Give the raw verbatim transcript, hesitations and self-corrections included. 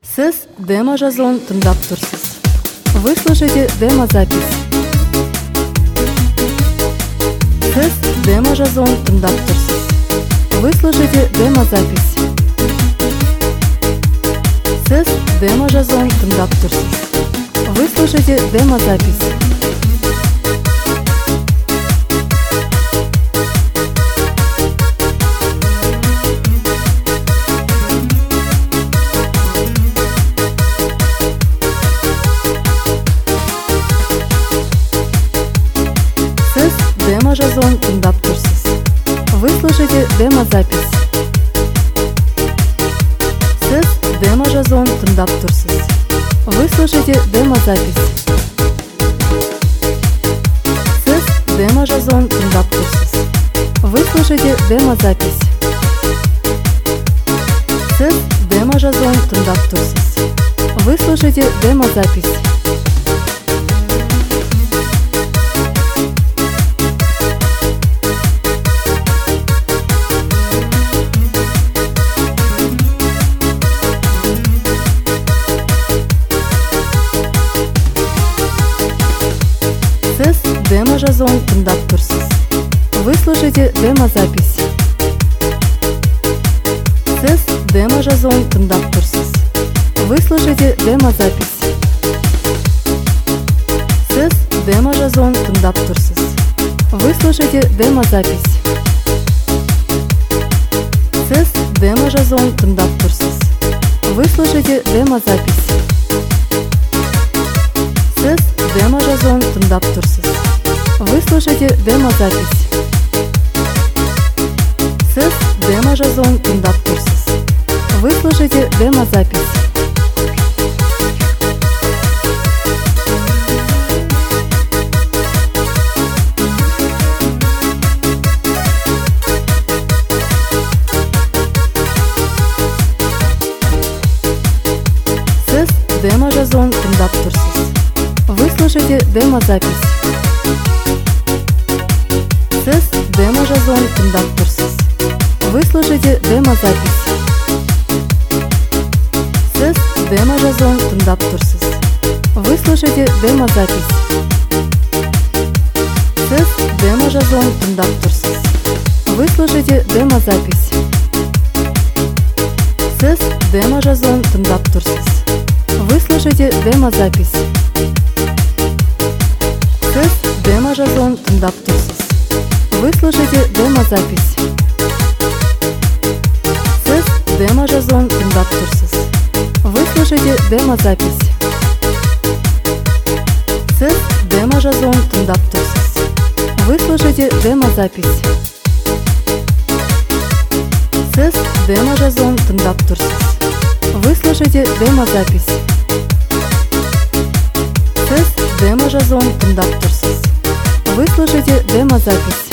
Сіз демо-жазуын тыңдап тұрсыз. Вы слушаете демо-запись. Сіз демо-жазуын тыңдап тұрсыз. Вы слушаете демо-запись. Сіз демо-жазуын тыңдап тұрсыз. Вы слушаете демо-запись. Сіз демо-жазуын тыңдап тұрсыз. Вы слушаете демо-запись. Сіз демо-жазуын тыңдап тұрсыз. Вы слушаете демо-запись. Сіз демо-жазуын тыңдап тұрсыз. Вы слушаете демо-запись. Сіз демо-жазуын тыңдап тұрсыз. Вы слушаете демо-запись. Сіз демо-жазуын тыңдап тұрсыз. Вы слушаете демо-запись. Сіз демо-жазуын тыңдап тұрсыз. Вы слушаете демо-запись. Сіз демо-жазуын тыңдап тұрсыз. Вы слушаете демо-запись. Сіз демо-жазуын тыңдап тұрсыз. Вы слушаете демо-запись. Сіз демо-жазуын тыңдап тұрсыз. Вы слушаете демо-запись. Сіз демо-жазуын тыңдап тұрсыз. Вы слушаете демо-запись. Сіз демо-жазуын тыңдап тұрсыз. Вы слушаете демо-запись. Сіз демо-жазуын тыңдап тұрсыз. Вы слушаете демо-запись. Сіз демо-жазуын тыңдап тұрсыз. Вы слушаете демо-запись. Сіз демо-жазуын тыңдап тұрсыз. Вы слушаете демо-запись. Сіз демо-жазуын тыңдап тұрсыз. Вы слушаете демо-запись. Сіз демо-жазуын тыңдап тұрсыз. Вы слушаете демо-запись. Сіз демо-жазуын тыңдап тұрсыз. Вы слушаете демо-запись. Сіз демо-жазуын тыңдап тұрсыз. Вы слушаете демо-запись. Сіз демо-жазуын тыңдап тұрсыз. Вы слушаете демо-запись. Сіз демо-жазуын тыңдап тұрсыз. Вы слушаете демо-запись.